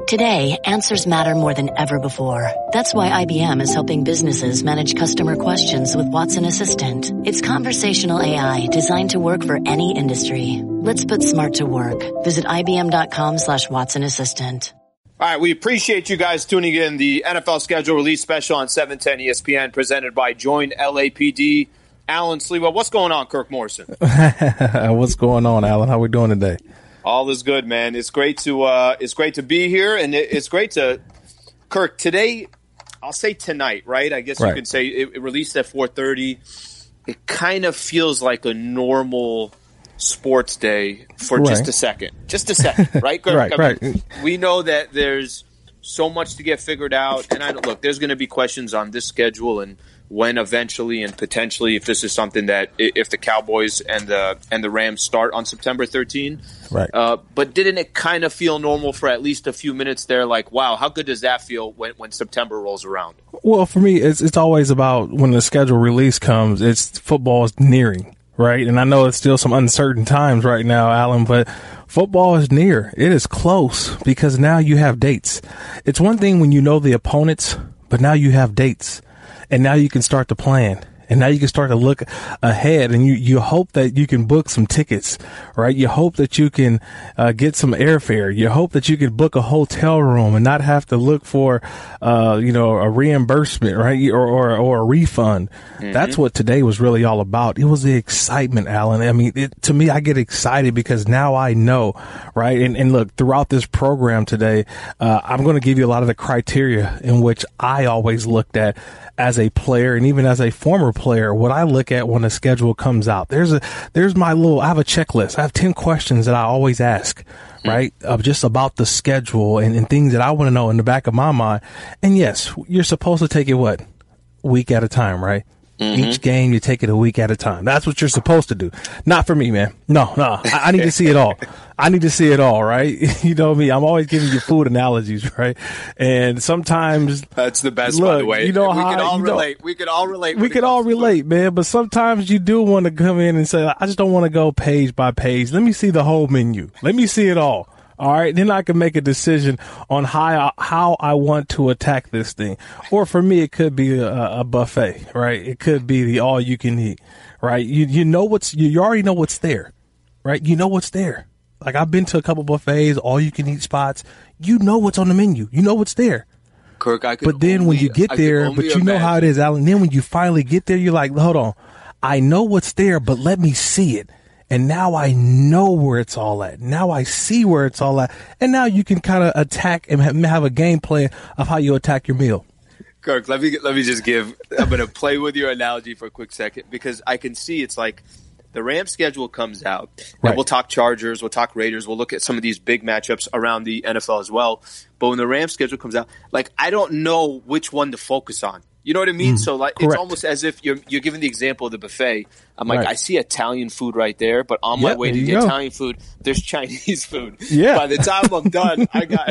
Today, answers matter more than ever before. That's why IBM is helping businesses manage customer questions with Watson Assistant. It's conversational AI designed to work for any industry. Let's put smart to work. Visit IBM.com/Watson Assistant. All right, we appreciate you guys tuning in. The NFL schedule release special on 710 ESPN presented by Join LAPD. Alan Sliwa, what's going on, Kirk Morrison? What's going on, Alan? How we doing today? All is good, man. It's great to be here, and it's great to Kirk today. I'll say tonight, right? I guess you can say it released at 4:30. It kind of feels like a normal sports day for just a second, right? Kirk? right. We know that there's so much to get figured out, and look, there's going to be questions on this schedule and when eventually and potentially if this is something that if the Cowboys and the Rams start on September 13. Right. But didn't it kind of feel normal for at least a few minutes there? Like, wow, how good does that feel when September rolls around? Well, for me, it's always about when the schedule release comes, it's football is nearing, right? And I know it's still some uncertain times right now, Alan, but football is near. It is close because now you have dates. It's one thing when you know the opponents, but now you have dates. And now you can start to plan. And now you can start to look ahead, and you hope that you can book some tickets, right? You hope that you can get some airfare. You hope that you can book a hotel room and not have to look for, a reimbursement, right? Or a refund. Mm-hmm. That's what today was really all about. It was the excitement, Alan. I mean, to me, I get excited because now I know, right? And look, throughout this program today, I'm going to give you a lot of the criteria in which I always looked at as a player and even as a former player, what I look at when a schedule comes out. I have a checklist. I have 10 questions that I always ask, right? Just about the schedule and things that I want to know in the back of my mind. And yes, you're supposed to take it week at a time, right? Mm-hmm. Each game, you take it a week at a time. That's what you're supposed to do. Not for me, man. No. I need to see it all. I need to see it all, right? You know me. I'm always giving you food analogies, right? And sometimes that's the best, by the way. You know we how can all relate. We can all relate. We can all relate, man. But sometimes you do want to come in and say, I just don't want to go page by page. Let me see the whole menu. Let me see it all. All right, then I can make a decision on how I want to attack this thing. Or for me, it could be a buffet, right? It could be the all you can eat, right? You already know what's there, right? You know what's there. Like I've been to a couple buffets, all you can eat spots. You know what's on the menu. You know what's there. Kirk, but then when you get there, but you know how it is, Alan. Then when you finally get there, you're like, hold on, I know what's there, but let me see it. And now I know where it's all at. Now I see where it's all at. And now you can kind of attack and have a game plan of how you attack your meal. Kirk, let me just I'm going to play with your analogy for a quick second because I can see it's like the Rams schedule comes out. And we'll talk Chargers, we'll talk Raiders, we'll look at some of these big matchups around the NFL as well. But when the Rams schedule comes out, like I don't know which one to focus on. You know what I mean? So like correct. It's almost as if you're giving the example of the buffet. I'm like, I see Italian food right there, but on my way to the Italian food, there's Chinese food. Yeah. By the time I'm done,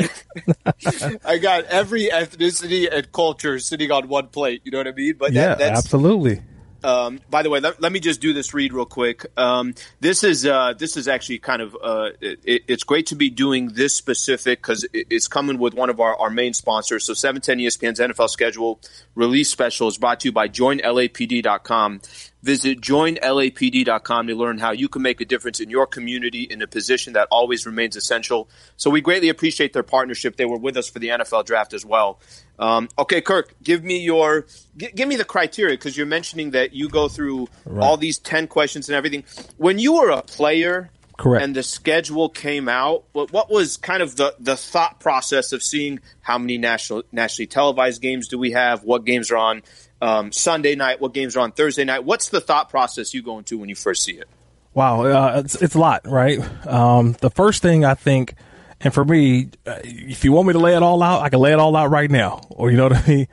I got every ethnicity and culture sitting on one plate. You know what I mean? But that's absolutely. By the way, let me just do this read real quick. This is actually kind of it's great to be doing this specific because it's coming with one of our main sponsors. So 710 ESPN's NFL schedule release special is brought to you by JoinLAPD.com. Visit joinlapd.com to learn how you can make a difference in your community in a position that always remains essential. So we greatly appreciate their partnership. They were with us for the NFL draft as well. Okay, Kirk, give me the criteria because you're mentioning that you go through all these 10 questions and everything. When you were a player, correct, and the schedule came out, what was kind of the thought process of seeing how many nationally televised games do we have? What games are on Sunday night? What games are on Thursday night? What's the thought process you go into when you first see it? Wow, it's a lot, right? The first thing I think, and for me, if you want me to lay it all out, I can lay it all out right now. Or you know what I mean?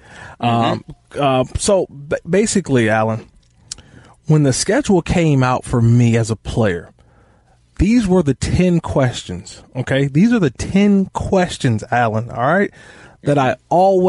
Mm-hmm. Basically, Alan, when the schedule came out for me as a player, these were the 10 questions, okay? These are the 10 questions, Alan, all right, that I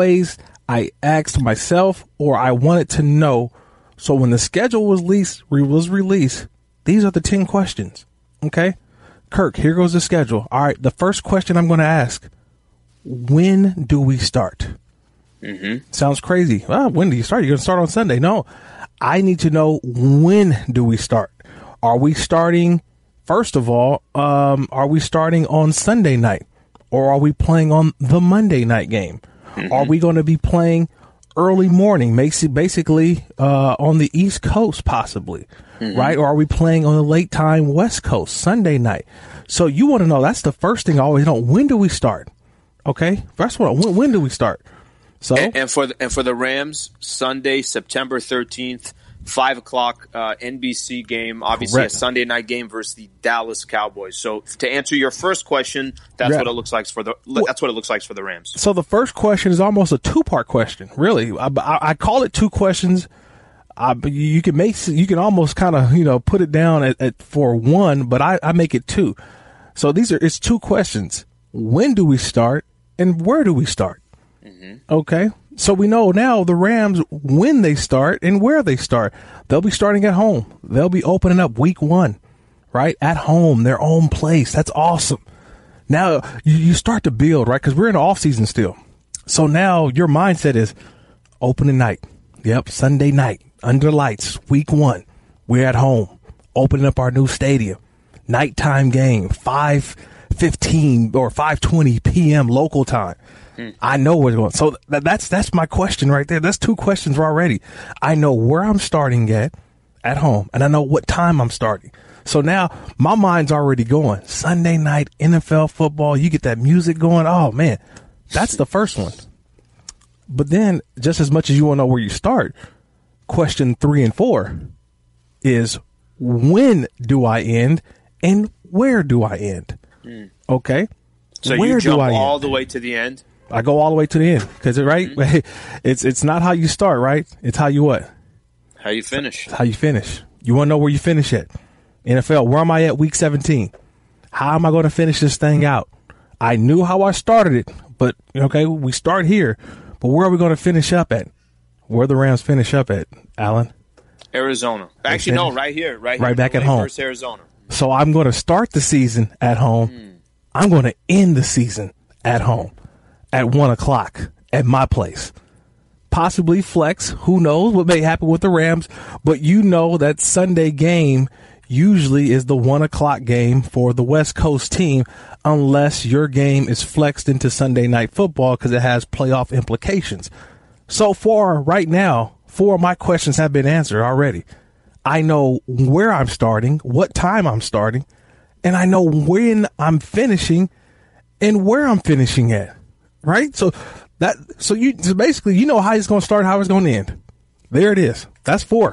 asked myself or I wanted to know. So when the schedule was released, these are the 10 questions, okay? Kirk, here goes the schedule. All right, the first question I'm going to ask, when do we start? Sounds crazy. Well, when do you start? You're going to start on Sunday. No, I need to know, when do we start? Are we starting, first of all, are we starting on Sunday night? Or are we playing on the Monday night game? Are we going to be playing early morning, basically on the East Coast possibly, right? Or are we playing on the late time West Coast, Sunday night? So you want to know, that's the first thing I always know. When do we start? Okay, first one, when do we start? So and for the Rams, Sunday, September 13th, 5 o'clock NBC game, obviously correct. A Sunday night game versus the Dallas Cowboys. So to answer your first question, that's what it looks like for the Rams. So the first question is almost a two-part question, really. I call it two questions. You can almost kind of put it down at for one, but I make it two. So it's two questions. When do we start and where do we start? Okay. So we know now the Rams, when they start and where they start. They'll be starting at home. They'll be opening up week 1, right? At home, their own place. That's awesome. Now you start to build, right? Because we're in the off season still. So now your mindset is opening night. Yep. Sunday night under lights, week 1. We're at home, opening up our new stadium, nighttime game, 5:15 or 5:20 p.m. local time. I know where it's going. So that's my question right there. That's two questions already. I know where I'm starting at home, and I know what time I'm starting. So now my mind's already going. Sunday night NFL football, you get that music going. Oh, man, that's the first one. But then just as much as you want to know where you start, question 3 and 4 is, when do I end and where do I end? Okay. So where you jump do I all end? the way to the end? I go all the way to the end because it's not how you start, right? It's how you what? How you finish. It's how you finish. You want to know where you finish at? NFL, where am I at week 17? How am I going to finish this thing out? I knew how I started it, but okay, we start here, but where are we going to finish up at? Where the Rams finish up at, Alan? Arizona. Actually, no, right here. Right back at home. Versus Arizona. So I'm going to start the season at home. I'm going to end the season at home at 1 o'clock at my place. Possibly flex. Who knows what may happen with the Rams? But you know that Sunday game usually is the 1 o'clock game for the West Coast team, unless your game is flexed into Sunday night football because it has playoff implications. So for right now, 4 of my questions have been answered already. I know where I'm starting, what time I'm starting, and I know when I'm finishing and where I'm finishing at. Right? So basically you know how it's going to start, how it's going to end. There it is. That's 4.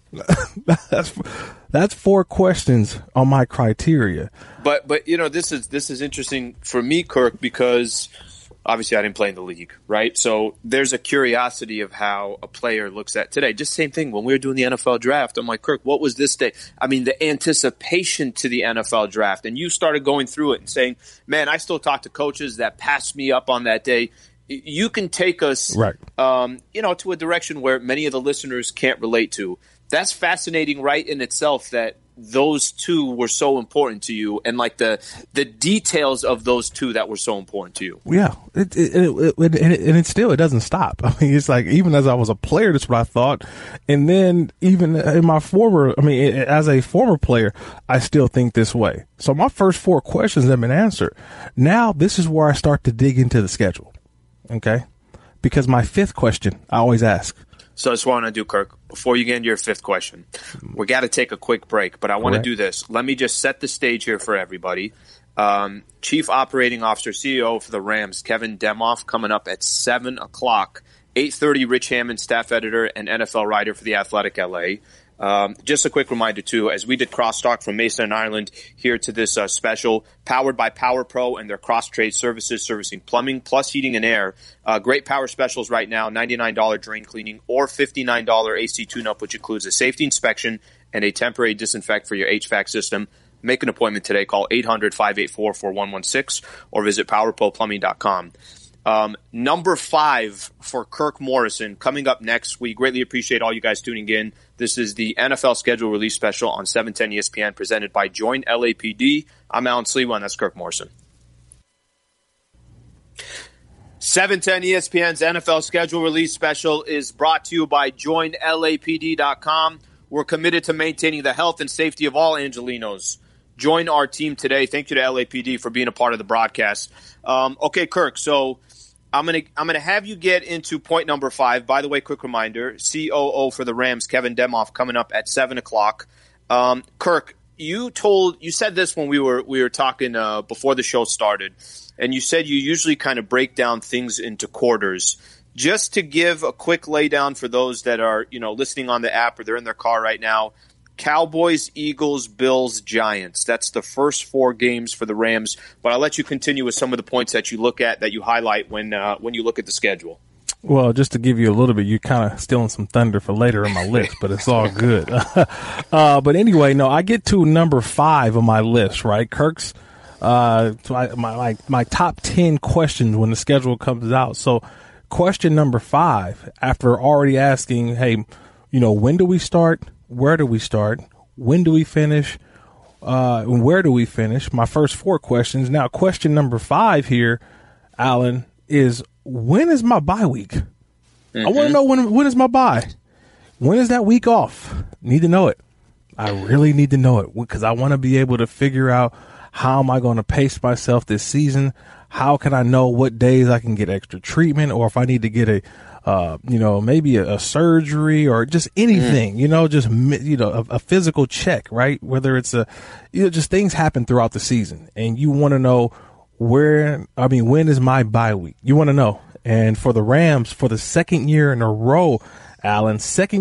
That's 4 questions on my criteria. But this is interesting for me, Kirk, because obviously I didn't play in the league, right? So there's a curiosity of how a player looks at today. Just same thing when we were doing the NFL draft. I'm like, Kirk, what was this day? I mean, the anticipation to the NFL draft. And you started going through it and saying, man, I still talk to coaches that passed me up on that day. You can take us, right, to a direction where many of the listeners can't relate to. That's fascinating, right, in itself, that those 2 were so important to you, and like the details of those 2 that were so important to you. Yeah, it still, it doesn't stop. I mean, it's like, even as I was a player, that's what I thought, and then even in as a former player, I still think this way. So my first 4 questions have been answered. Now this is where I start to dig into the schedule. Okay, because my 5th question I always ask. So that's what I want to do, Kirk. Before you get into your 5th question, we got to take a quick break, but I want to do this. Let me just set the stage here for everybody. Chief Operating Officer, CEO for the Rams, Kevin Demoff, coming up at 7 o'clock. 8:30, Rich Hammond, staff editor and NFL writer for The Athletic LA. Just a quick reminder, too, as we did crosstalk from Mason and Ireland here to this special, powered by Power Pro and their cross-trade services, servicing plumbing plus heating and air. Great power specials right now, $99 drain cleaning or $59 AC tune-up, which includes a safety inspection and a temporary disinfect for your HVAC system. Make an appointment today. Call 800-584-4116 or visit powerproplumbing.com. Number 5 for Kirk Morrison coming up next. We greatly appreciate all you guys tuning in. This is the NFL schedule release special on 710 ESPN presented by Join LAPD. I'm Alan Sleewan. That's Kirk Morrison. 710 ESPN's NFL schedule release special is brought to you by JoinLAPD.com. We're committed to maintaining the health and safety of all Angelenos. Join our team today. Thank you to LAPD for being a part of the broadcast. Okay, Kirk, so I'm gonna have you get into point number 5. By the way, quick reminder, COO for the Rams, Kevin Demoff, coming up at 7 o'clock. Kirk, you said this when we were talking before the show started, and you said you usually kind of break down things into quarters. Just to give a quick laydown for those that are listening on the app or they're in their car right now, Cowboys, Eagles, Bills, Giants. That's the first 4 games for the Rams. But I'll let you continue with some of the points that you look at, that you highlight when you look at the schedule. Well, just to give you a little bit, you're kind of stealing some thunder for later in my list, but it's all good. But anyway, no, I get to number 5 on my list, right? Kirk's my top 10 questions when the schedule comes out. So question number 5, after already asking, hey, when do we start? Where do we start? When do we finish? And where do we finish? My first 4 questions. Now, question number 5 here, Alan, is when is my bye week? Mm-hmm. I want to know when is my bye? When is that week off? Need to know it. I really need to know it because I want to be able to figure out how am I going to pace myself this season? How can I know what days I can get extra treatment, or if I need to get maybe a surgery or just anything, a physical check, right? Whether it's just things happen throughout the season and you want to know when is my bye week? You want to know. And for the Rams, for the second year in a row, Alan,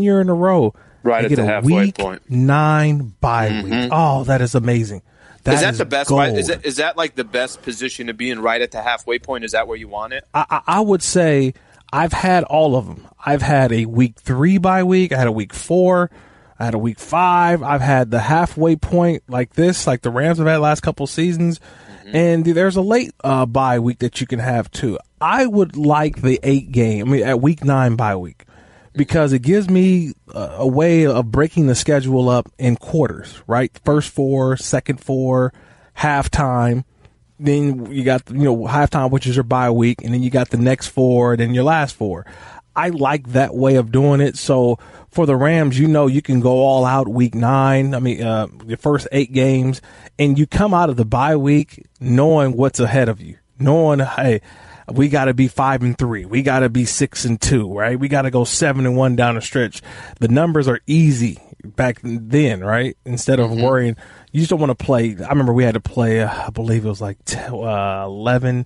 right at the halfway point, week 9 bye week. Oh, that is amazing. Is that the best? Is that like the best position to be in, right at the halfway point? Is that where you want it? I would say I've had all of them. I've had a week 3 bye week. I had a week 4. I had a week 5. I've had the halfway point like this, like the Rams have had the last couple seasons. Mm-hmm. And there's a late bye week that you can have too. I would like the 8-game, at week 9 bye week, because it gives me a way of breaking the schedule up in quarters, right? First 4, second 4, halftime. Then you got, halftime, which is your bye week, and then you got the next 4, then your last 4. I like that way of doing it. So for the Rams, you can go all out week 9. Your first 8 games, and you come out of the bye week knowing what's ahead of you, knowing, hey, we got to be 5-3. We got to be 6-2, right? We got to go 7-1 down the stretch. The numbers are easy back then, right? Instead of worrying, you just don't want to play. I remember we had to play, I believe it was like 11,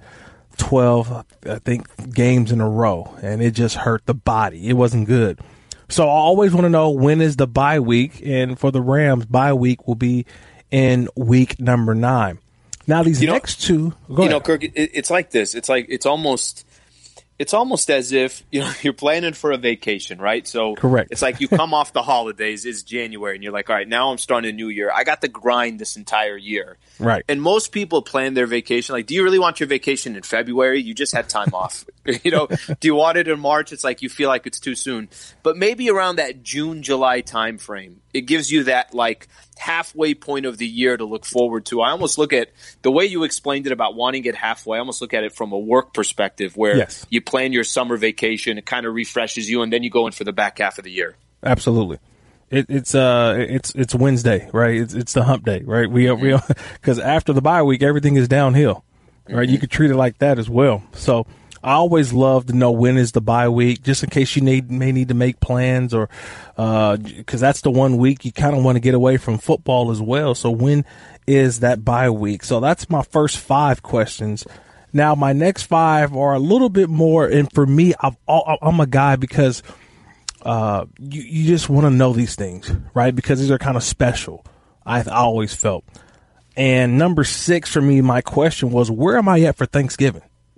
12, I think, games in a row, and it just hurt the body. It wasn't good. So I always want to know, when is the bye week? And for the Rams, bye week will be in week number 9. Now these next 2, Kirk, it's like this. It's almost as if you're planning for a vacation, right? So correct. It's like you come off the holidays, it's January, and you're like, all right, now I'm starting a new year. I got to grind this entire year, right? And most people plan their vacation like, do you really want your vacation in February? You just had time off. Do you want it in March? It's like you feel like it's too soon. But maybe around that June, July time frame, it gives you that like halfway point of the year to look forward to. I almost look at the way you explained it about wanting it halfway. I almost look at it from a work perspective, where you plan your summer vacation, it kind of refreshes you, and then you go in for the back half of the year. Absolutely. It's Wednesday, right? It's the hump day, right? Because after the bye week, everything is downhill, right? Mm-hmm. You could treat it like that as well. So I always love to know when is the bye week, just in case you may need to make plans, or because that's the one week you kind of want to get away from football as well. So when is that bye week? So that's my first 5 questions. Now my next 5 are a little bit more, and for me, I'm a guy because you just want to know these things, right? Because these are kind of special. I've always felt. And number 6 for me, my question was, where am I at for Thanksgiving?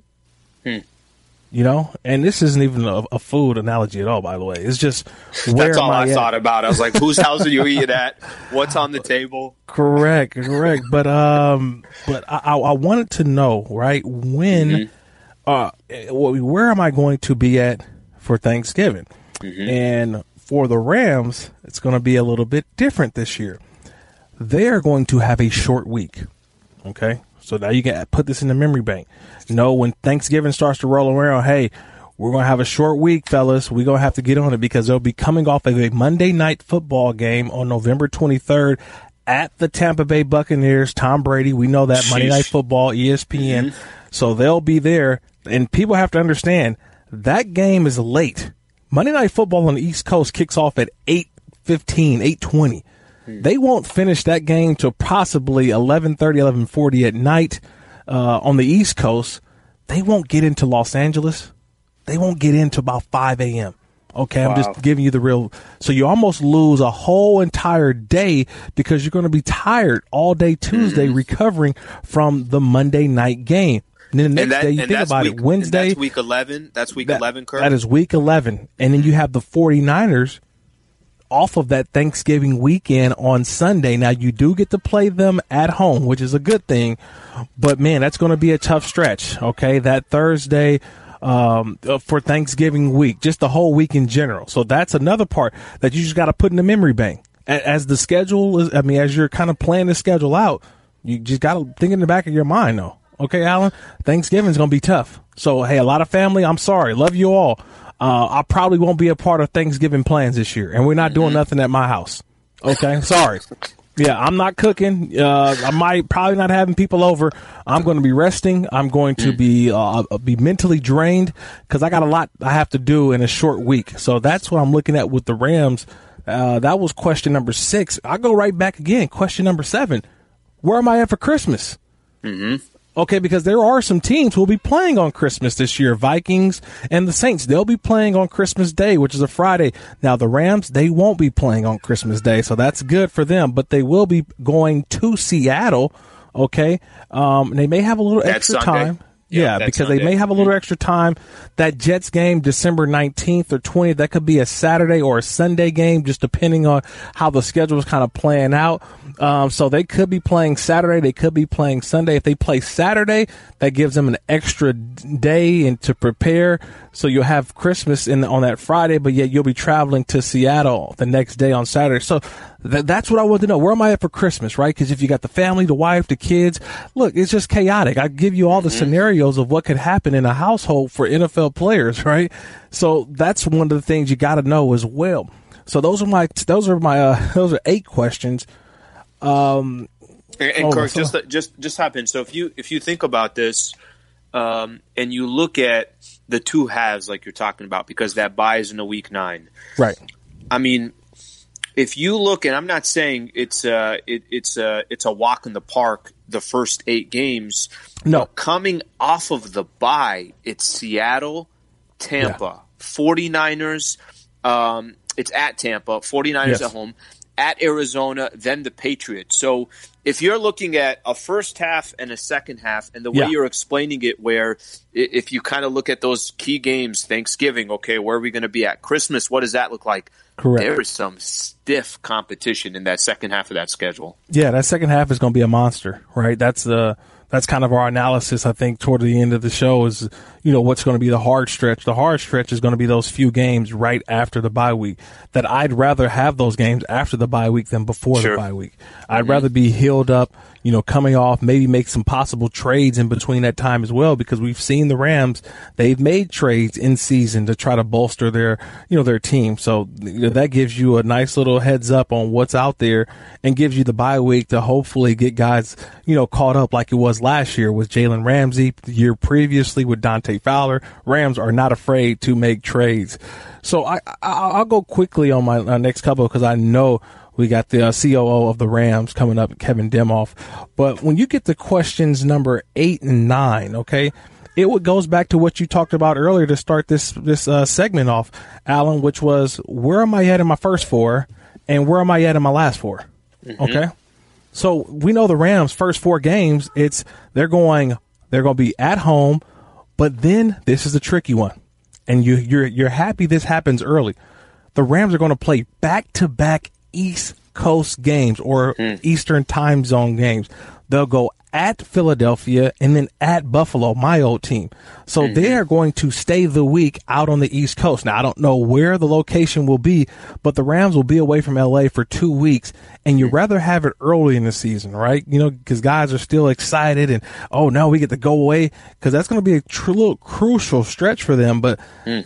And this isn't even a food analogy at all, by the way. It's just, where that's all I thought at? about. I was like, whose house are you eating at? What's on the table? Correct. But I wanted to know, right, when, where am I going to be at for Thanksgiving? Mm-hmm. And for the Rams, it's going to be a little bit different this year. They are going to have a short week. Okay. So now you can put this in the memory bank. Know when Thanksgiving starts to roll around, hey, we're going to have a short week, fellas. We're going to have to get on it because they'll be coming off of a Monday night football game on November 23rd at the Tampa Bay Buccaneers. Tom Brady, we know that. Monday Night Football, ESPN. Mm-hmm. So they'll be there. And people have to understand that game is late. Monday Night Football on the East Coast kicks off at 8:15, 8:20. They won't finish that game till possibly 11:30, 11:40 at night on the East Coast. They won't get into Los Angeles. They won't get into about 5 a.m. Okay, wow. I'm just giving you the real. So you almost lose a whole entire day because you're going to be tired all day Tuesday recovering from the Monday night game. And then the next day, you think about it, Wednesday. That's week 11. That's week 11, Kurt? That is week 11. And then you have the 49ers off of that Thanksgiving weekend on Sunday. Now, you do get to play them at home, which is a good thing. But, man, that's going to be a tough stretch, okay? That Thursday for Thanksgiving week, just the whole week in general. So that's another part that you just got to put in the memory bank. As the schedule is, as you're kind of playing the schedule out, you just got to think in the back of your mind, though. Okay, Alan, Thanksgiving's going to be tough. So, hey, a lot of family, I'm sorry. Love you all. I probably won't be a part of Thanksgiving plans this year, and we're not doing nothing at my house. Okay, sorry. Yeah, I'm not cooking. I might probably not having people over. I'm going to be resting. I'm going to be mentally drained because I got a lot I have to do in a short week. So that's what I'm looking at with the Rams. That was question number 6. I'll go right back again. Question number 7. Where am I at for Christmas? Mm-hmm. Okay, because there are some teams who will be playing on Christmas this year. Vikings and the Saints, they'll be playing on Christmas Day, which is a Friday. Now, the Rams, they won't be playing on Christmas Day, so that's good for them. But they will be going to Seattle, okay? They may have a little extra time. Yeah, because Sunday. They may have a little extra time. That Jets game, December 19th or 20th, that could be a Saturday or a Sunday game, just depending on how the schedule is kind of playing out. So they could be playing Saturday. They could be playing Sunday. If they play Saturday, that gives them an extra day and to prepare. So you'll have Christmas on that Friday, but yet you'll be traveling to Seattle the next day on Saturday. So that's what I want to know. Where am I at for Christmas, right? Because if you got the family, the wife, the kids, look, it's just chaotic. I give you all the scenarios of what could happen in a household for NFL players, right? So that's one of the things you got to know as well. So those are 8 questions. And Kirk, just hop in. So if you think about this, and you look at the 2 halves like you're talking about, because that bye is in the week 9, right? I mean, if you look, and I'm not saying it's a walk in the park, the first 8 games. No, coming off of the bye, it's Seattle, Tampa, 49ers. It's at Tampa, 49ers at home, at Arizona, then the Patriots. So if you're looking at a first half and a second half, and the way you're explaining it, where if you kind of look at those key games, Thanksgiving, okay, where are we going to be at? Christmas, what does that look like? Correct. There is some stiff competition in that second half of that schedule. Yeah, that second half is going to be a monster, right? That's kind of our analysis, I think, toward the end of the show is, what's going to be the hard stretch. The hard stretch is going to be those few games right after the bye week, that I'd rather have those games after the bye week than before the bye week. I'd rather be healed up, coming off, maybe make some possible trades in between that time as well, because we've seen the Rams, they've made trades in season to try to bolster their team. So that gives you a nice little heads up on what's out there and gives you the bye week to hopefully get guys, caught up like it was last year with Jalen Ramsey, the year previously with Dante Fowler. Rams are not afraid to make trades. So I'll go quickly on my next couple because I know we got the COO of the Rams coming up, Kevin Demoff. But when you get to questions number 8 and 9, okay, it goes back to what you talked about earlier to start this segment off, Alan, which was where am I at in my first 4 and where am I at in my last 4? Mm-hmm. Okay, so we know the Rams' first 4 games, they're going to be at home, but then this is the tricky one, and you're happy this happens early. The Rams are going to play back-to-back East Coast games or Eastern time zone games. They'll go at Philadelphia, and then at Buffalo, my old team. So they are going to stay the week out on the East Coast. Now, I don't know where the location will be, but the Rams will be away from LA for 2 weeks, and you'd rather have it early in the season, right? You know, because guys are still excited and, oh, no, we get to go away, because that's going to be a little crucial stretch for them. But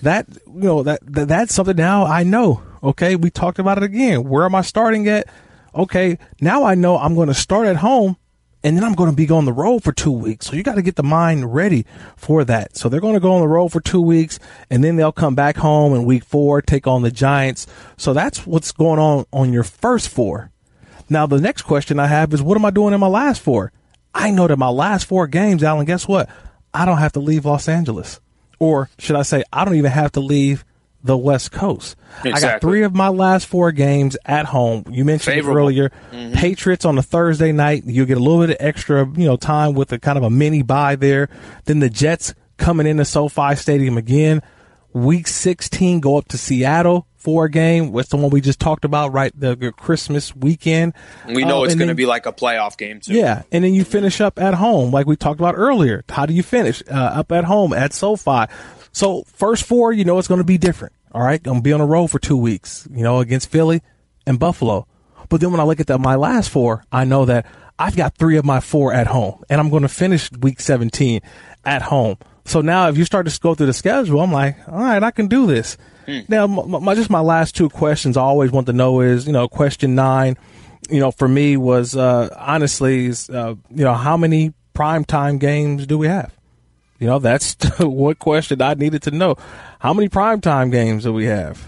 that's something now I know. Okay, we talked about it again. Where am I starting at? Okay, now I know I'm going to start at home, and then I'm going to be on the road for 2 weeks. So you got to get the mind ready for that. So they're going to go on the road for 2 weeks, and then they'll come back home in week 4, take on the Giants. So that's what's going on your first 4. Now, the next question I have is, what am I doing in my last 4? I know that my last 4 games, Alan, guess what? I don't have to leave Los Angeles. Or should I say, I don't even have to leave the West Coast. Exactly. I got 3 of my last 4 games at home. You mentioned it earlier. Patriots on a Thursday night. You'll get a little bit of extra, time with a kind of a mini bye there. Then the Jets coming into SoFi Stadium again. Week 16, go up to Seattle for a game. What's the one we just talked about, right? The Christmas weekend. We know it's going to be like a playoff game, too. Yeah, and then you finish up at home, like we talked about earlier. How do you finish? Up at home at SoFi. So first 4, it's going to be different. All right. I'm going to be on the road for 2 weeks, against Philly and Buffalo. But then when I look at my last 4, I know that I've got 3 of my 4 at home, and I'm going to finish week 17 at home. So now if you start to go through the schedule, I'm like, all right, I can do this. Now, my last 2 questions I always want to know is, question 9, for me was, honestly, how many primetime games do we have? That's what question I needed to know. How many primetime games do we have?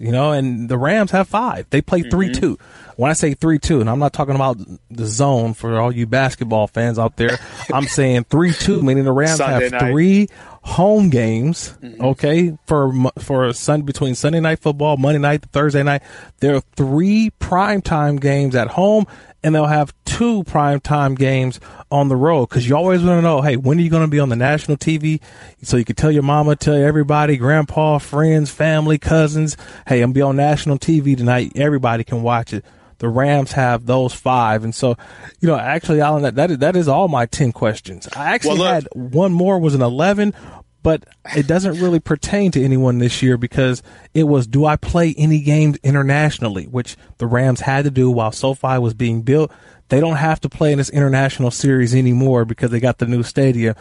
And the Rams have 5. They play 3-2. When I say 3-2, and I'm not talking about the zone for all you basketball fans out there, I'm saying 3-2, meaning the Rams have 3 home games, okay, for between Sunday Night Football, Monday night, Thursday night. There are 3 primetime games at home, and they'll have 2 primetime games on the road, because you always want to know, hey, when are you going to be on the national TV? So you can tell your mama, tell everybody, grandpa, friends, family, cousins, hey, I'm going to be on national TV tonight. Everybody can watch it. The Rams have those 5. And so, actually, Alan, that is all my 10 questions. I actually had one more, was an 11, but it doesn't really pertain to anyone this year, because it was, do I play any games internationally, which the Rams had to do while SoFi was being built. They don't have to play in this international series anymore because they got the new stadium.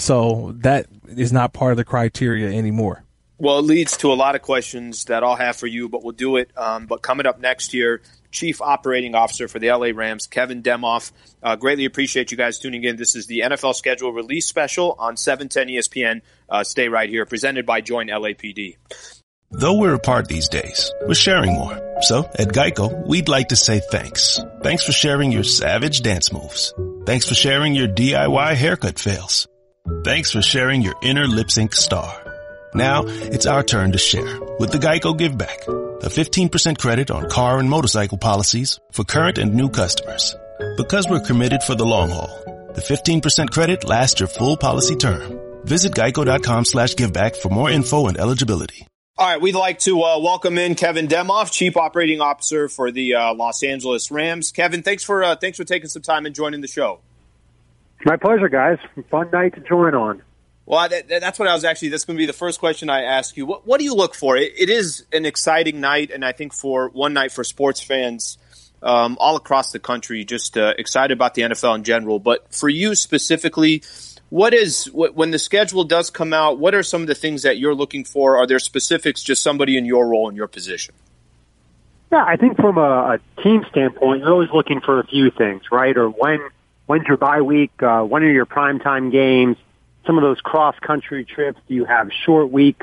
So that is not part of the criteria anymore. Well, it leads to a lot of questions that I'll have for you, but we'll do it. But coming up next year, Chief Operating Officer for the LA Rams, Kevin Demoff. Greatly appreciate you guys tuning in. This is the NFL Schedule Release Special on 710 ESPN. Stay right here, presented by Join LAPD. Though we're apart these days, we're sharing more. So at Geico, we'd like to say thanks. Thanks for sharing your savage dance moves. Thanks for sharing your DIY haircut fails. Thanks for sharing your inner lip sync star. Now it's our turn to share with the Geico Give Back, a 15% credit on car and motorcycle policies for current and new customers. Because we're committed for the long haul, the 15% credit lasts your full policy term. Visit geico.com/giveback for more info and eligibility. All right, we'd like to welcome in Kevin Demoff, Chief Operating Officer for the Los Angeles Rams. Kevin, thanks for taking some time and joining the show. My pleasure, guys. Fun night to join on. Well, that's what I was actually – that's going to be the first question I ask you. What do you look for? It is an exciting night, and I think for one night for sports fans all across the country, just excited about the NFL in general. But for you specifically, when the schedule does come out, what are some of the things that you're looking for? Are there specifics, just somebody in your role, in your position? Yeah, I think from a team standpoint, you're always looking for a few things, right? Or when's your bye week? When are your primetime games? Some of those cross-country trips, do you have short weeks?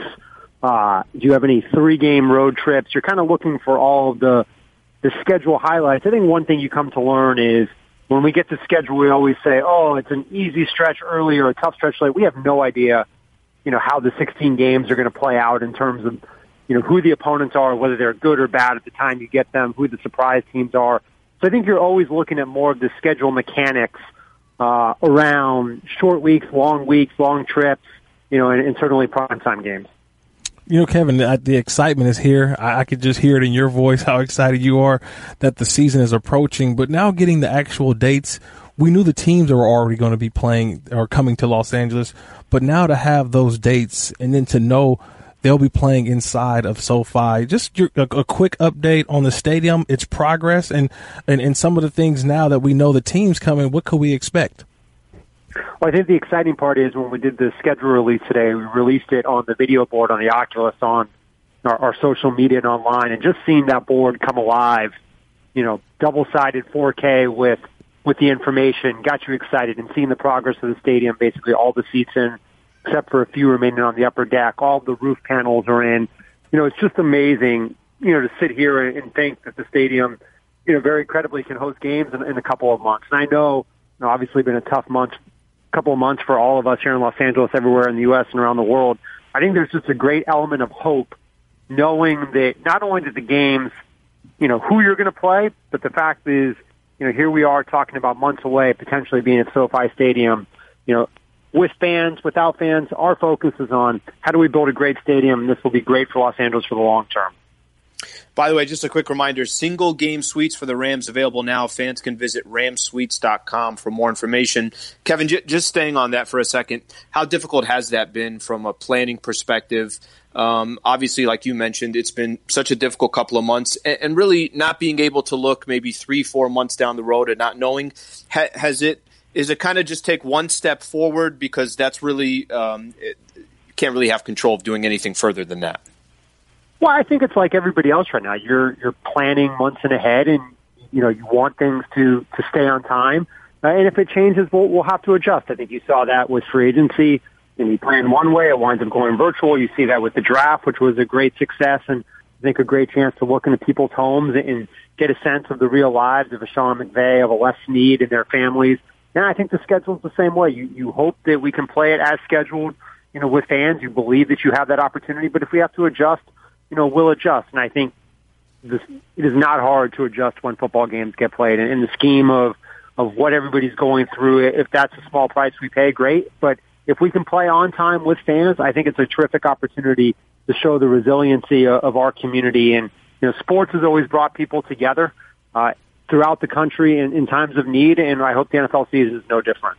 Do you have any 3-game road trips? You're kind of looking for all of the schedule highlights. I think one thing you come to learn is when we get to schedule, we always say, oh, it's an easy stretch early or a tough stretch late. We have no idea, how the 16 games are going to play out in terms of, who the opponents are, whether they're good or bad at the time you get them, who the surprise teams are. So I think you're always looking at more of the schedule mechanics around short weeks, long trips, and certainly primetime games. Kevin, the excitement is here. I could just hear it in your voice how excited you are that the season is approaching. But now getting the actual dates, we knew the teams that were already going to be playing or coming to Los Angeles, but now to have those dates and then to know they'll be playing inside of SoFi. Just a quick update on the stadium, its progress, and some of the things now that we know the team's coming. What could we expect? Well, I think the exciting part is when we did the schedule release today, we released it on the video board on the Oculus on our social media and online, and just seeing that board come alive, double-sided 4K with the information got you excited, and seeing the progress of the stadium, basically all the seats in, except for a few remaining on the upper deck. All the roof panels are in. It's just amazing, to sit here and think that the stadium, very credibly can host games in a couple of months. And I know, obviously been a tough couple of months for all of us here in Los Angeles, everywhere in the U.S. and around the world. I think there's just a great element of hope, knowing that not only that the games, who you're going to play, but the fact is, here we are talking about months away, potentially being at SoFi Stadium, with fans, without fans. Our focus is on how do we build a great stadium, and this will be great for Los Angeles for the long term. By the way, just a quick reminder, single game suites for the Rams available now. Fans can visit ramsuites.com for more information. Kevin, just staying on that for a second, how difficult has that been from a planning perspective? Obviously, like you mentioned, it's been such a difficult couple of months, and really not being able to look maybe 3-4 months down the road and not knowing. Is it kind of just take one step forward, because that's really you can't really have control of doing anything further than that? Well, I think it's like everybody else right now. You're planning months in ahead, and you want things to stay on time. And if it changes, we'll have to adjust. I think you saw that with free agency. And you plan one way, it winds up going virtual. You see that with the draft, which was a great success, and I think a great chance to look into people's homes and get a sense of the real lives of a Sean McVay, of a Les Snead and their families. And I think the schedule's the same way. You hope that we can play it as scheduled, with fans. You believe that you have that opportunity, but if we have to adjust, we'll adjust. And I think it is not hard to adjust when football games get played. And in the scheme of what everybody's going through, if that's a small price we pay, great. But if we can play on time with fans, I think it's a terrific opportunity to show the resiliency of our community. And, sports has always brought people together throughout the country in times of need, and I hope the NFL season is no different.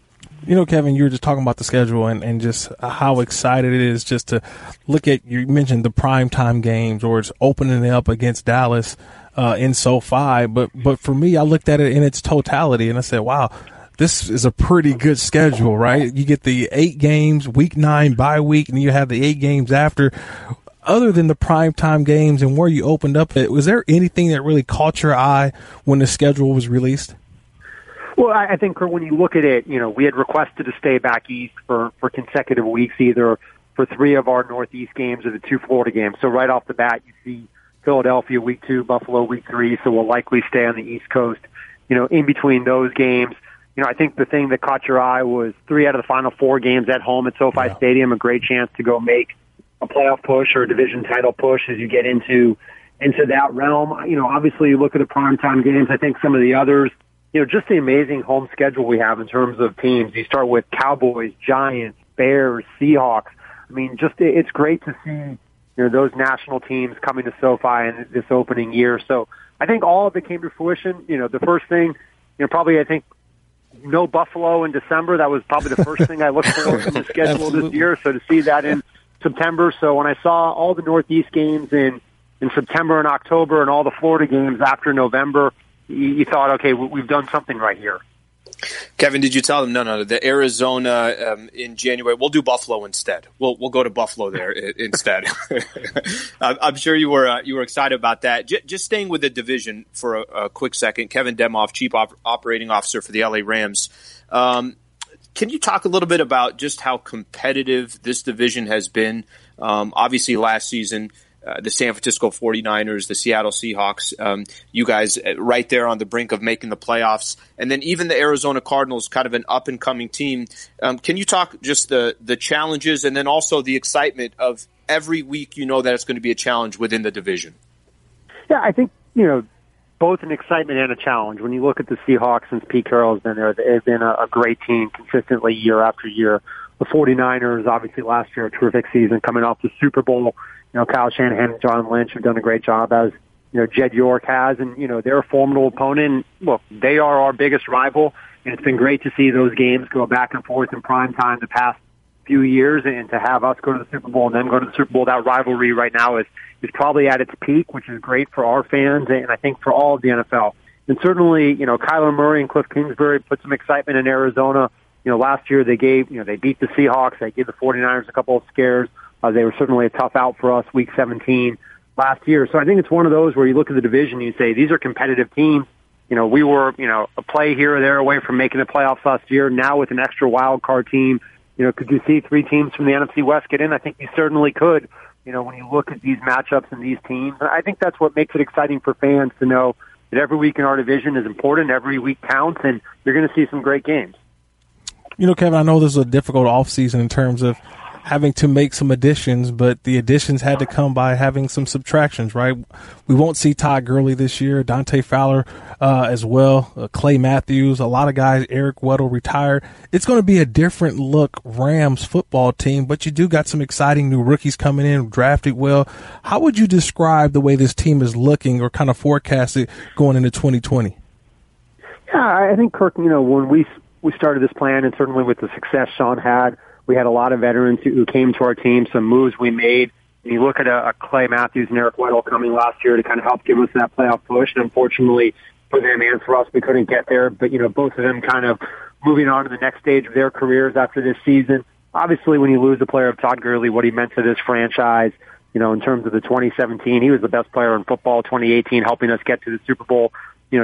Kevin, you were just talking about the schedule and just how excited it is just to look at, you mentioned the primetime games, or it's opening up against Dallas in SoFi. But for me, I looked at it in its totality and I said, wow, this is a pretty good schedule, right? You get the 8 games, week 9 bye week, and you have the 8 games after. Other than the primetime games and where you opened up, was there anything that really caught your eye when the schedule was released? Well, I think when you look at it, we had requested to stay back east for consecutive weeks, either for 3 of our Northeast games or the 2 Florida games. So right off the bat, you see Philadelphia week 2, Buffalo week 3, so we'll likely stay on the East Coast, in between those games. I think the thing that caught your eye was 3 out of the final 4 games at home at SoFi Stadium, a great chance to go make a playoff push or a division title push as you get into that realm. Obviously you look at the primetime games. I think some of the others, just the amazing home schedule we have in terms of teams. You start with Cowboys, Giants, Bears, Seahawks. I mean, it's great to see, those national teams coming to SoFi in this opening year. So I think all of it came to fruition. The first thing, probably I think no Buffalo in December. That was probably the first thing I looked for in the schedule this year. So to see that in September. So when I saw all the Northeast games in September and October and all the Florida games after November, you thought, okay, we've done something right here. Kevin, did you tell them, no, the Arizona in January, we'll do Buffalo instead. We'll go to Buffalo there instead. I'm sure you were excited about that. Just staying with the division for a quick second, Kevin Demoff, Chief Operating Officer for the LA Rams. Can you talk a little bit about just how competitive this division has been? Obviously, last season, the San Francisco 49ers, the Seattle Seahawks, you guys right there on the brink of making the playoffs. And then even the Arizona Cardinals, kind of an up-and-coming team. Can you talk just the challenges and then also the excitement of every week that it's going to be a challenge within the division? Yeah, I think, both an excitement and a challenge. When you look at the Seahawks, since Pete Carroll has been there, they've been a great team consistently year after year. The 49ers, obviously last year, a terrific season coming off the Super Bowl. Kyle Shanahan and John Lynch have done a great job, as Jed York has, and they're a formidable opponent. Look, they are our biggest rival And it's been great to see those games go back and forth in prime time the past few years, and to have us go to the Super Bowl and then go to the Super Bowl. That rivalry right now is probably at its peak, which is great for our fans and I think for all of the NFL. And certainly, Kyler Murray and Cliff Kingsbury put some excitement in Arizona. Last year they beat the Seahawks. They gave the 49ers a couple of scares. They were certainly a tough out for us week 17 last year. So I think it's one of those where you look at the division and you say, these are competitive teams. We were, a play here or there away from making the playoffs last year. Now with an extra wild card team, could you see 3 teams from the NFC West get in? I think you certainly could, when you look at these matchups and these teams. And I think that's what makes it exciting for fans to know that every week in our division is important, every week counts, and you're going to see some great games. Kevin, I know this is a difficult offseason in terms of having to make some additions, but the additions had to come by having some subtractions, right? We won't see Todd Gurley this year, Dante Fowler as well, Clay Matthews, a lot of guys, Eric Weddle retired. It's going to be a different look Rams football team, but you do got some exciting new rookies coming in, drafted well. How would you describe the way this team is looking or kind of forecast it going into 2020? Yeah, I think, Kirk, when we started this plan, and certainly with the success Sean had, we had a lot of veterans who came to our team, some moves we made. And you look at a Clay Matthews and Eric Weddle coming last year to kind of help give us that playoff push. And unfortunately for them and for us, we couldn't get there. But, both of them kind of moving on to the next stage of their careers after this season. Obviously, when you lose a player of Todd Gurley, what he meant to this franchise, in terms of the 2017, he was the best player in football. 2018, helping us get to the Super Bowl.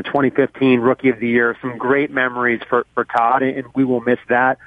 2015, Rookie of the Year. Some great memories for Todd, and we will miss that.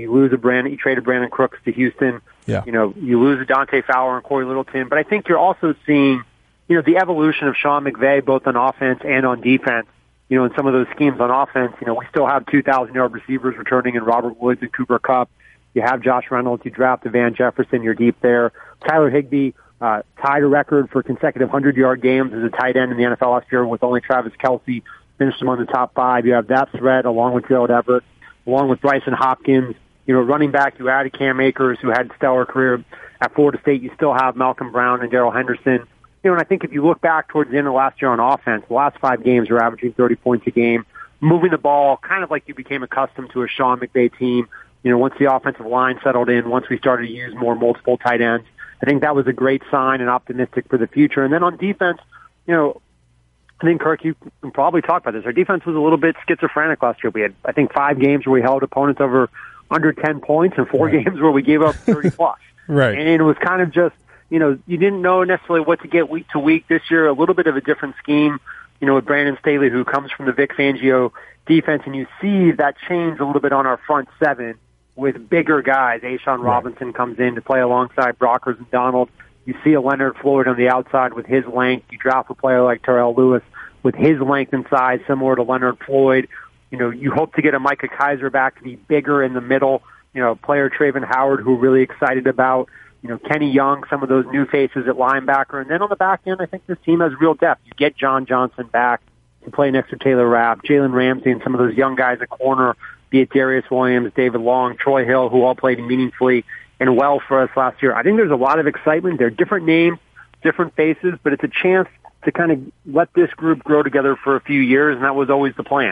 You traded Brandon Crooks to Houston. Yeah. You lose Dante Fowler and Corey Littleton. But I think you're also seeing, the evolution of Sean McVay, both on offense and on defense. In some of those schemes on offense, we still have 2,000-yard receivers returning in Robert Woods and Cooper Kupp. You have Josh Reynolds. You drafted Van Jefferson. You're deep there. Tyler Higbee tied a record for consecutive 100-yard games as a tight end in the NFL last year with only Travis Kelce. Finished among the top 5. You have that threat along with Gerald Everett, along with Bryson Hopkins. Running back, you added Cam Akers, who had a stellar career at Florida State. You still have Malcolm Brown and Darrell Henderson. And I think if you look back towards the end of last year on offense, the last 5 games are averaging 30 points a game, moving the ball kind of like you became accustomed to a Sean McVay team. Once the offensive line settled in, once we started to use more multiple tight ends, I think that was a great sign and optimistic for the future. And then on defense, I think, Kirk, you can probably talk about this. Our defense was a little bit schizophrenic last year. We had, I think, 5 games where we held opponents over under 10 points and 4 games where we gave up 30-plus. Right. And it was kind of just, you didn't know necessarily what to get week to week. This year, a little bit of a different scheme, with Brandon Staley, who comes from the Vic Fangio defense, and you see that change a little bit on our front 7 with bigger guys. Ashawn Robinson comes in to play alongside Brockers and Donald. You see a Leonard Floyd on the outside with his length. You draft a player like Terrell Lewis with his length and size, similar to Leonard Floyd. You hope to get a Micah Kiser back to be bigger in the middle. Player Trayvon Howard, who we're really excited about. Kenny Young, some of those new faces at linebacker. And then on the back end, I think this team has real depth. You get John Johnson back to play next to Taylor Rapp, Jalen Ramsey, and some of those young guys at corner, be it Darius Williams, David Long, Troy Hill, who all played meaningfully and well for us last year. I think there's a lot of excitement. They're different names, different faces, but it's a chance to kind of let this group grow together for a few years, and that was always the plan.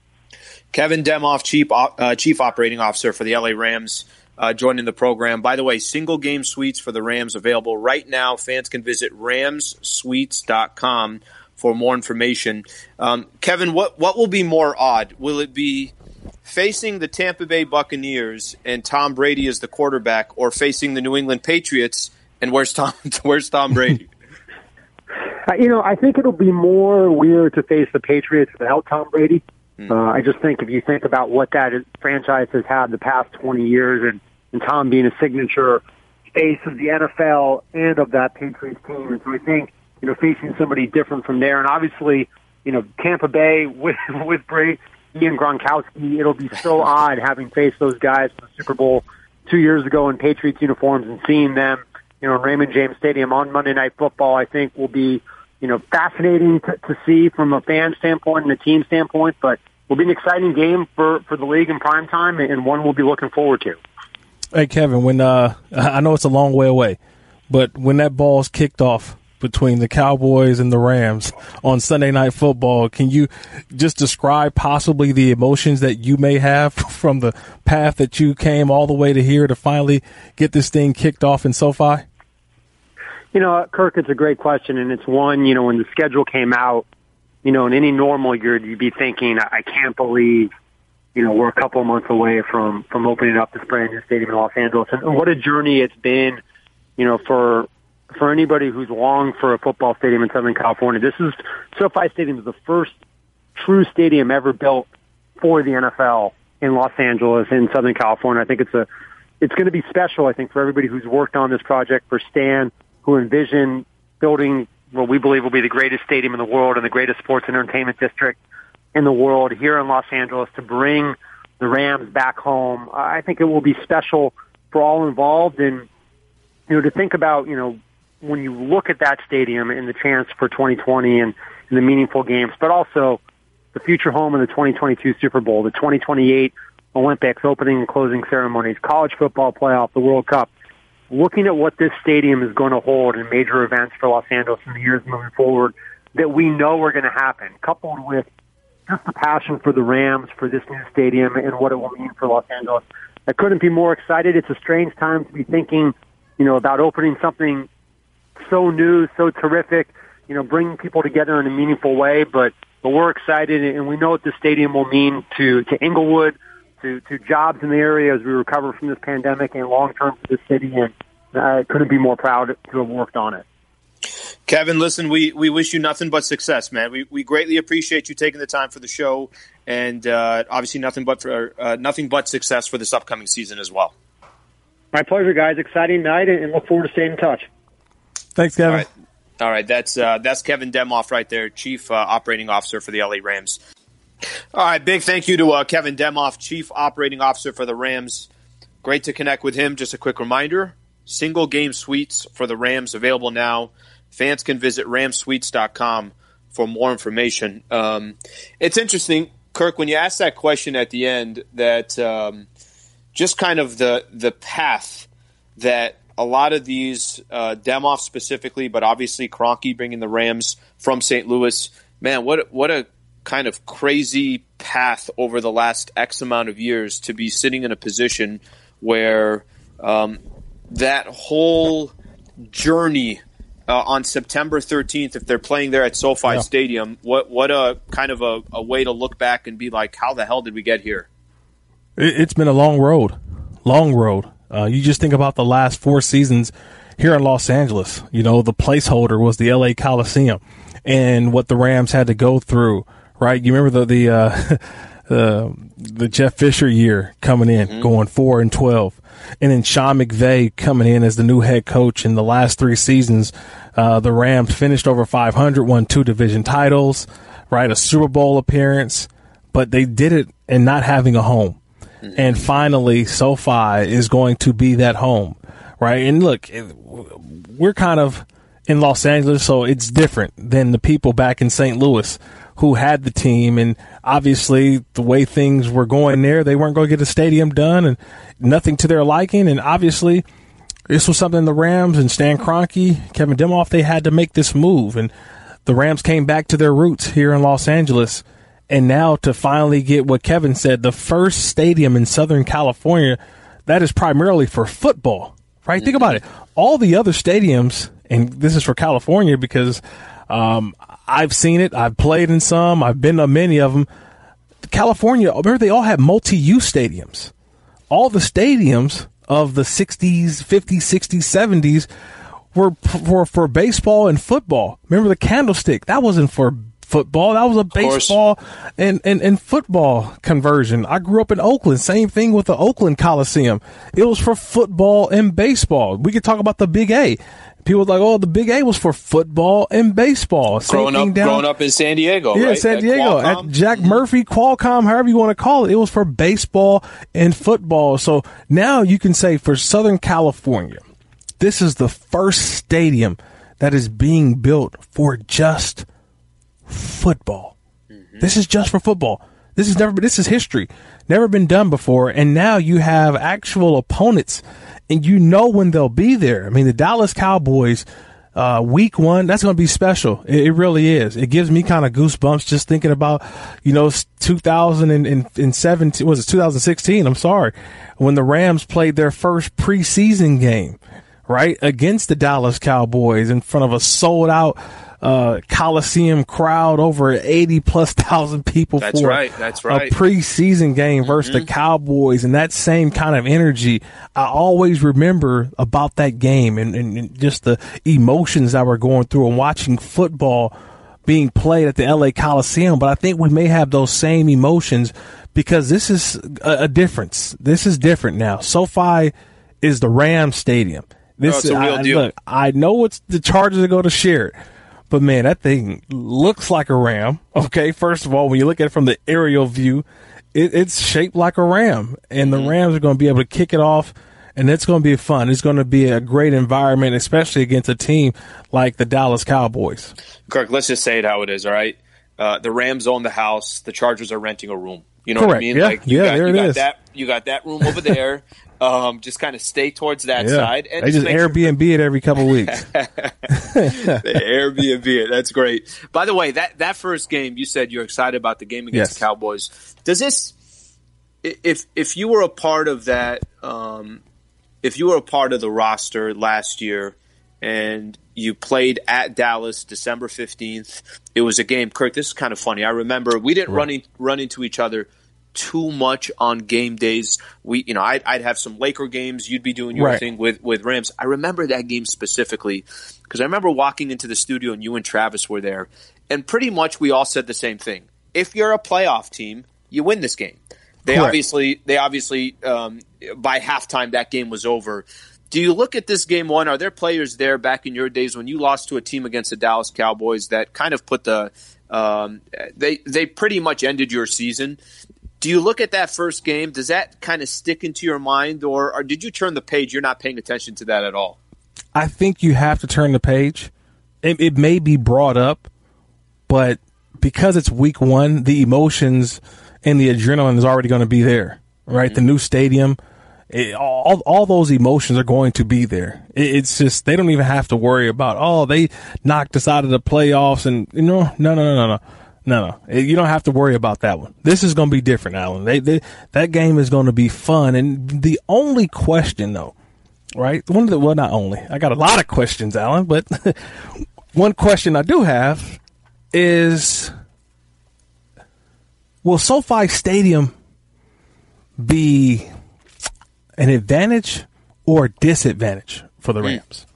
Kevin Demoff, Chief Operating Officer for the LA Rams, joining the program. By the way, single game suites for the Rams available right now. Fans can visit ramssuites.com for more information. Kevin, what will be more odd? Will it be facing the Tampa Bay Buccaneers and Tom Brady as the quarterback, or facing the New England Patriots and where's Tom Brady? I think it'll be more weird to face the Patriots without Tom Brady. I just think if you think about what that franchise has had the past 20 years and Tom being a signature face of the NFL and of that Patriots team. And so I think, facing somebody different from there. And obviously, Tampa Bay with Brady, Ian Gronkowski, it'll be so odd having faced those guys in the Super Bowl 2 years ago in Patriots uniforms and seeing them, in Raymond James Stadium on Monday Night Football. I think will be fascinating to see from a fan standpoint and a team standpoint, but will be an exciting game for the league in prime time, and one we'll be looking forward to. Hey, Kevin, when I know it's a long way away, but when that ball's kicked off between the Cowboys and the Rams on Sunday Night Football. Can you just describe possibly the emotions that you may have from the path that you came all the way to here to finally get this thing kicked off in SoFi? Kirk, it's a great question, and it's one, when the schedule came out, in any normal year, you'd be thinking, I can't believe, we're a couple of months away from opening up this brand new stadium in Los Angeles. And what a journey it's been, for anybody who's longed for a football stadium in Southern California. SoFi Stadium is the first true stadium ever built for the NFL in Los Angeles, in Southern California. I think it's going to be special, I think, for everybody who's worked on this project, for Stan, who envisioned building what we believe will be the greatest stadium in the world and the greatest sports and entertainment district in the world here in Los Angeles, to bring the Rams back home. I think it will be special for all involved. And, to think about, when you look at that stadium and the chance for 2020 and the meaningful games, but also the future home of the 2022 Super Bowl, the 2028 Olympics, opening and closing ceremonies, college football playoff, the World Cup. Looking at what this stadium is going to hold in major events for Los Angeles in the years moving forward that we know are going to happen, coupled with just the passion for the Rams, for this new stadium, and what it will mean for Los Angeles, I couldn't be more excited. It's a strange time to be thinking, about opening something so new, so terrific, bringing people together in a meaningful way, but we're excited, and we know what this stadium will mean to Inglewood, to jobs in the area as we recover from this pandemic, and long-term for the city, and I couldn't be more proud to have worked on it. Kevin, listen, we wish you nothing but success, man. We greatly appreciate you taking the time for the show, and obviously nothing but success for this upcoming season as well. My pleasure, guys. Exciting night, and look forward to staying in touch. Thanks, Kevin. All right. That's Kevin Demoff right there, Chief Operating Officer for the LA Rams. All right, big thank you to Kevin Demoff, Chief Operating Officer for the Rams. Great to connect with him. Just a quick reminder, single game suites for the Rams available now. Fans can visit ramsuites.com for more information. It's interesting, Kirk, when you asked that question at the end, that just kind of the path that a lot of these, Demoff specifically, but obviously Kroenke bringing the Rams from St. Louis, man, what a kind of crazy path over the last X amount of years to be sitting in a position where that whole journey on September 13th, if they're playing there at SoFi Stadium, what a kind of a way to look back and be like, how the hell did we get here? It's been a long road. You just think about the last 4 seasons here in Los Angeles. The placeholder was the LA Coliseum and what the Rams had to go through. Right, you remember the Jeff Fisher year coming in, going 4-12, and then Sean McVay coming in as the new head coach. In the last 3 seasons, the Rams finished over 500, won 2 division titles, right, a Super Bowl appearance, but they did it in not having a home. And finally, SoFi is going to be that home, right? And look, we're kind of in Los Angeles, so it's different than the people back in St. Louis who had the team, and obviously the way things were going there, they weren't going to get a stadium done and nothing to their liking. And obviously this was something the Rams and Stan Kroenke, Kevin Demoff, they had to make this move. And the Rams came back to their roots here in Los Angeles. And now to finally get what Kevin said, the first stadium in Southern California that is primarily for football, right? Think about it. All the other stadiums, and this is for California because I've seen it. I've played in some. I've been to many of them. California, remember, they all had multi-use stadiums. All the stadiums of the 60s, 50s, 60s, 70s were for baseball and football. Remember the Candlestick? That wasn't for football. That was a baseball and football conversion. I grew up in Oakland. Same thing with the Oakland Coliseum. It was for football and baseball. We could talk about the Big A. People were like, oh, the Big A was for football and baseball. Growing up in San Diego, yeah, right? San Diego. At Jack Murphy, Qualcomm, however you want to call it. It was for baseball and football. So now you can say for Southern California, this is the first stadium that is being built for just football. This is just for football. This is history. Never been done before. And now you have actual opponents and you know when they'll be there. I mean, the Dallas Cowboys Week 1, that's going to be special. It really is. It gives me kind of goosebumps just thinking about, 2017, was it 2016? I'm sorry, when the Rams played their first preseason game, right, against the Dallas Cowboys in front of a sold out Coliseum crowd, over 80,000+ people. That's for right. a preseason game versus the Cowboys, and that same kind of energy I always remember about that game, and just the emotions that we're going through and watching football being played at the LA Coliseum. But I think we may have those same emotions because this is a difference. This is different now. SoFi is the Rams stadium. It's a real deal. Look, I know it's the Chargers are going to share it. But, man, that thing looks like a ram, okay? First of all, when you look at it from the aerial view, it's shaped like a ram. And the Rams are going to be able to kick it off, and it's going to be fun. It's going to be a great environment, especially against a team like the Dallas Cowboys. Kirk, let's just say it how it is, all right? The Rams own the house. The Chargers are renting a room. You know Correct. what I mean? Yeah, there it is. You got that room over there. Just kind of stay towards that side. And they just Airbnb it every couple of weeks. They Airbnb it. That's great. By the way, that first game, you said you're excited about the game against the Cowboys. Does this, if you were a part of that, if you were a part of the roster last year and you played at Dallas December 15th, it was a game. Kirk, this is kind of funny. I remember we didn't run into each other too much on game days. I'd have some Laker games. You'd be doing your thing with Rams. I remember that game specifically because I remember walking into the studio and you and Travis were there, and pretty much we all said the same thing. If you're a playoff team, you win this game. They obviously by halftime that game was over. Do you look at this game one? Are there players there back in your days when you lost to a team against the Dallas Cowboys that kind of put they pretty much ended your season? Do you look at that first game? Does that kind of stick into your mind, or did you turn the page? You're not paying attention to that at all. I think you have to turn the page. It may be brought up, but because it's week 1, the emotions and the adrenaline is already going to be there, right? The new stadium, all those emotions are going to be there. It's just they don't even have to worry about, they knocked us out of the playoffs, and no. No, you don't have to worry about that one. This is going to be different, Alan. That game is going to be fun. And the only question, though, right? Not only. I got a lot of questions, Alan, but one question I do have is, will SoFi Stadium be an advantage or a disadvantage for the Rams?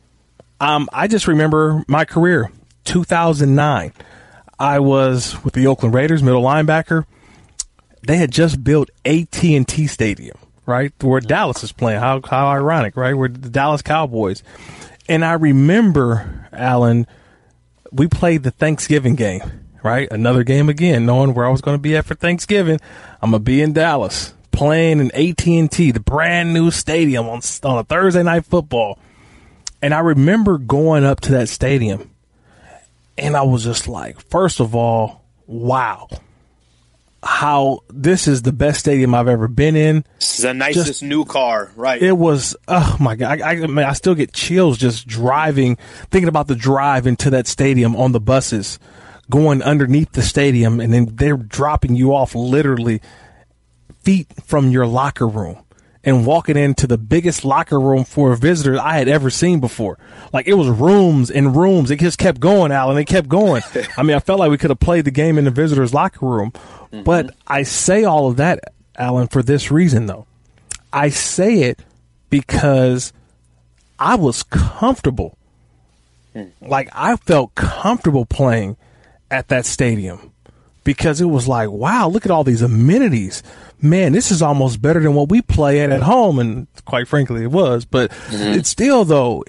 I just remember my career, 2009. I was with the Oakland Raiders, middle linebacker. They had just built AT&T Stadium, right, where Dallas is playing. How ironic, right? We're the Dallas Cowboys. And I remember, Alan, we played the Thanksgiving game, right? Another game again, knowing where I was going to be at for Thanksgiving. I'm going to be in Dallas playing in AT&T, the brand new stadium on a Thursday night football. And I remember going up to that stadium. And I was just like, first of all, wow, how this is the best stadium I've ever been in. This is the nicest new car, right? It was, oh my God. I still get chills just thinking about the drive into that stadium on the buses, going underneath the stadium, and then they're dropping you off literally feet from your locker room and walking into the biggest locker room for a visitor I had ever seen before. Like, it was rooms and rooms. It just kept going, Alan. It kept going. I mean, I felt like we could have played the game in the visitor's locker room. Mm-hmm. But I say all of that, Alan, for this reason, though. I say it because I was comfortable. Like, I felt comfortable playing at that stadium because it was like, wow, look at all these amenities. Man, this is almost better than what we play at home, and quite frankly, it was. But it's still, though,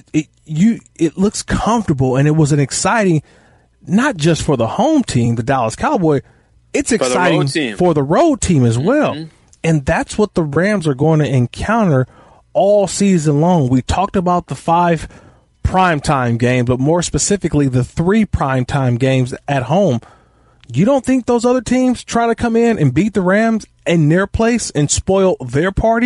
it looks comfortable, and it was an exciting, not just for the home team, the Dallas Cowboys. It's exciting for the road team as well, and that's what the Rams are going to encounter all season long. We talked about the 5 primetime games, but more specifically, the 3 primetime games at home. You don't think those other teams try to come in and beat the Rams in their place and spoil their party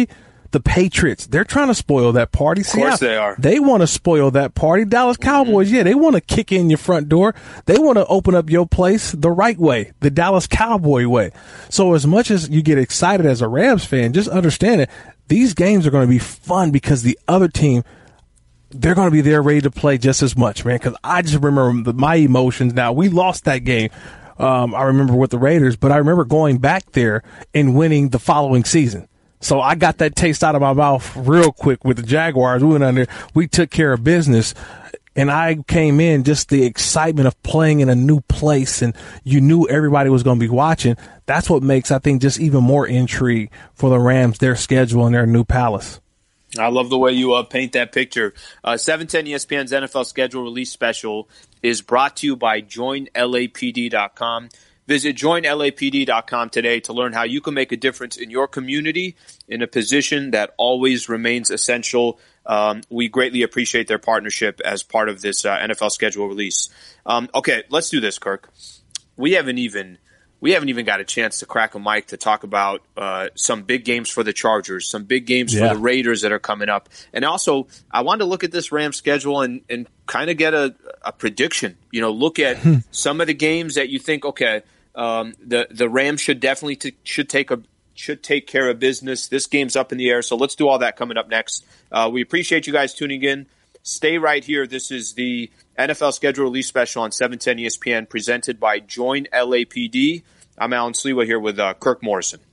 The Patriots, they're trying to spoil that party. Of course they are. They want to spoil that party. Dallas Cowboys, yeah, they want to kick in your front door. They want to open up your place the right way, the Dallas Cowboy way. So as much as you get excited as a Rams fan, just understand that these games are going to be fun because the other team, they're going to be there ready to play just as much, man, because I just remember my emotions. Now, we lost that game. I remember with the Raiders, but I remember going back there and winning the following season. So I got that taste out of my mouth real quick with the Jaguars. We went under, we took care of business, and I came in just the excitement of playing in a new place, and you knew everybody was going to be watching. That's what makes, I think, just even more intrigue for the Rams, their schedule and their new palace. I love the way you paint that picture. 710 ESPN's NFL schedule release special is brought to you by JoinLAPD.com. Visit joinlapd.com today to learn how you can make a difference in your community in a position that always remains essential. We greatly appreciate their partnership as part of this NFL schedule release. Okay, let's do this, Kirk. We haven't even got a chance to crack a mic to talk about some big games for the Chargers, some big games for the Raiders that are coming up. And also, I wanted to look at this Rams schedule and kind of get a prediction. You know, look at some of the games that you think, okay, the Rams should definitely should take care of business. This game's up in the air, so let's do all that coming up next. We appreciate you guys tuning in. Stay right here. This is the NFL schedule release special on 710 ESPN presented by Join LAPD. I'm Alan Slewa here with Kirk Morrison.